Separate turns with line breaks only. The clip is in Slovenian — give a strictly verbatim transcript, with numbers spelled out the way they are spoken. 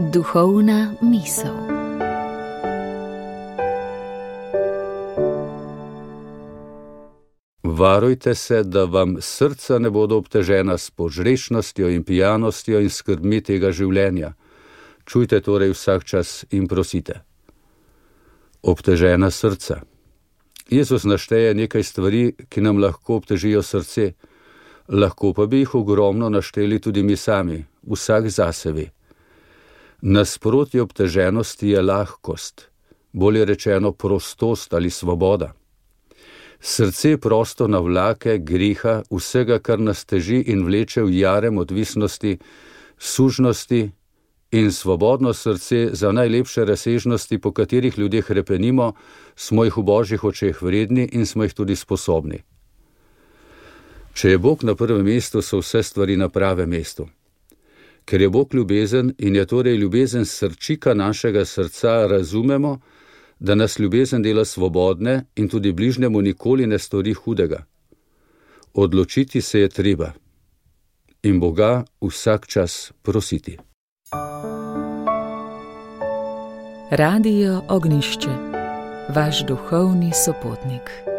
Duhovna misel.
Varujte se, da vam srca ne bodo obtežena s požrešnostjo in pijanostjo in skrbmi tega življenja. Čujte torej vsak čas in prosite. Obtežena srca. Jezus našteje nekaj stvari, ki nam lahko obtežijo srce, lahko pa bi jih ogromno našteli tudi mi sami, vsak zase ve. Nasprotje obteženosti je lahkost, bolje rečeno prostost ali svoboda. Srce prosto navlake greha, vsega, kar nas teži in vleče v jarem odvisnosti, sužnosti, in svobodno srce za najlepše razsežnosti, po katerih ljudje hrepenimo, smo jih v Božjih očeh vredni in smo jih tudi sposobni. Če je Bog na prvem mestu, so vse stvari na pravem mestu. Ker je Bog ljubezen in je torej ljubezen srčika našega srca, razumemo, da nas ljubezen dela svobodne in tudi bližnjemu nikoli ne stori hudega. Odločiti se je treba in Boga vsak čas prositi.
Radio Ognjišče, vaš duhovni sopotnik.